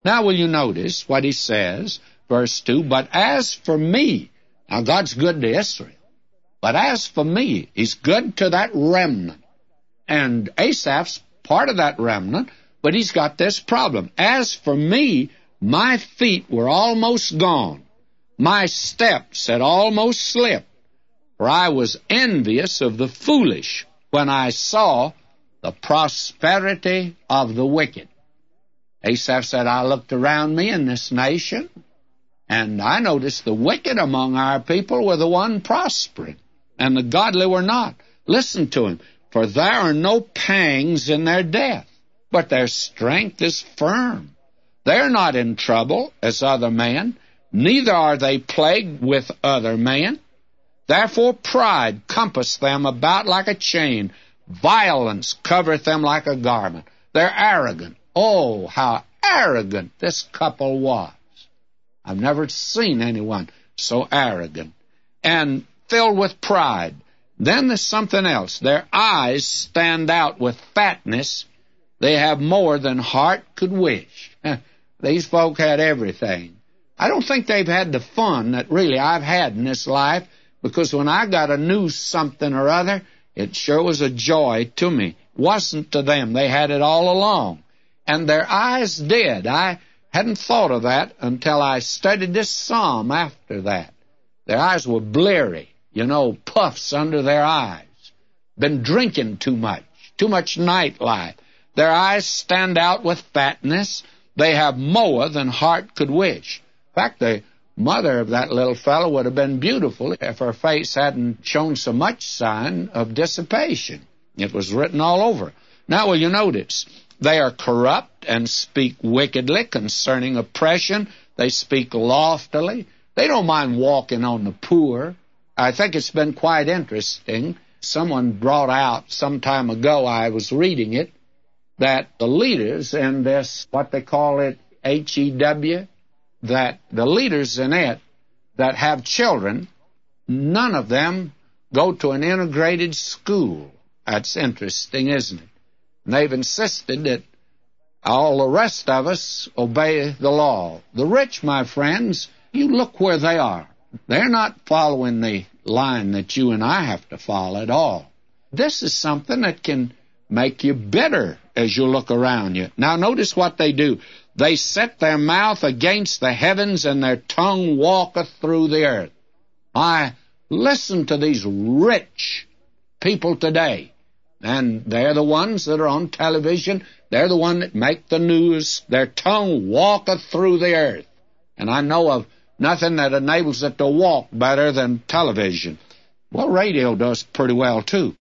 Now will you notice what he says, verse 2, but as for me, now God's good to Israel, but as for me, he's good to that remnant. And Asaph's part of that remnant, but he's got this problem. As for me, my feet were almost gone. My steps had almost slipped. For I was envious of the foolish when I saw the prosperity of the wicked. Asaph said, I looked around me in this nation, and I noticed the wicked among our people were the one prospering, and the godly were not. Listen to him. For there are no pangs in their death, but their strength is firm. They are not in trouble as other men, neither are they plagued with other men. Therefore pride compasseth them about like a chain, violence covereth them like a garment. They're arrogant. Oh, how arrogant this couple was. I've never seen anyone so arrogant. And filled with pride. Then there's something else. Their eyes stand out with fatness. They have more than heart could wish. These folk had everything. I don't think they've had the fun that really I've had in this life, because when I got a new something or other, it sure was a joy to me. Wasn't to them. They had it all along. And their eyes did. I hadn't thought of that until I studied this psalm after that. Their eyes were bleary. Puffs under their eyes. Been drinking too much nightlife. Their eyes stand out with fatness. They have more than heart could wish. In fact, the mother of that little fellow would have been beautiful if her face hadn't shown so much sign of dissipation. It was written all over. Now, will you notice? They are corrupt and speak wickedly concerning oppression. They speak loftily. They don't mind walking on the poor. I think it's been quite interesting. Someone brought out some time ago, I was reading it, that the leaders in this, what they call it, HEW, that the leaders in it that have children, none of them go to an integrated school. That's interesting, isn't it? And they've insisted that all the rest of us obey the law. The rich, my friends, you look where they are. They're not following the line that you and I have to follow at all. This is something that can make you bitter as you look around you. Now notice what they do. They set their mouth against the heavens, and their tongue walketh through the earth. Listen to these rich people today. And they're the ones that are on television. They're the ones that make the news. Their tongue walketh through the earth. And I know of nothing that enables it to walk better than television. Well, radio does pretty well, too.